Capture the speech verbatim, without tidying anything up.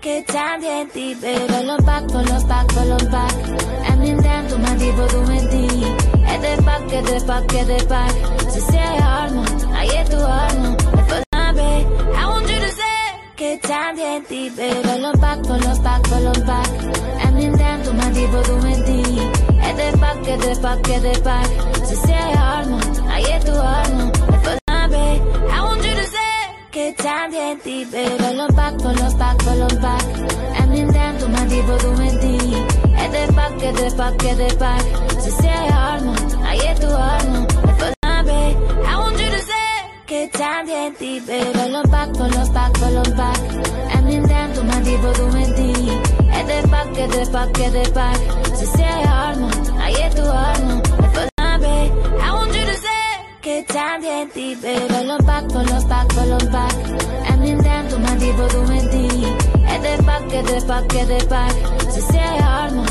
che tanti baby. Pull 'em back, pull 'em back, pull 'em back. Eminden tu ma tipo tu me di. E de back, e de back, e de back. Se sei armo, I get tu armo. E pull 'em back, I want you to say che tanti baby. Pull 'em back, pull 'em back, pull 'em back. Eminden tu ma tipo tu me di. E de back, e de back, e de back. Se sei armo, I get tu armo. E pull 'em back, I want you to say che tanti baby. Pull 'em back, pull 'em back, pull 'em back. Eminden tu ma tipo tu me di. E de back, e de back, e de back. Se sei armo, I get tu armo. E pull 'em back, I want you to say che tanti baby. Pull 'em back, pull 'em back, pull 'em back. Eminden tu ma tipo tu me di. E de back, e de back, e de back. Se sei armo, I get tu armo. E pull 'em back, I want you to say che tanti baby. Pull 'em back, pull 'em back, pull 'em back. Eminden tu ma tipo tu me di. E de back, e de back, e de back. Se sei armo,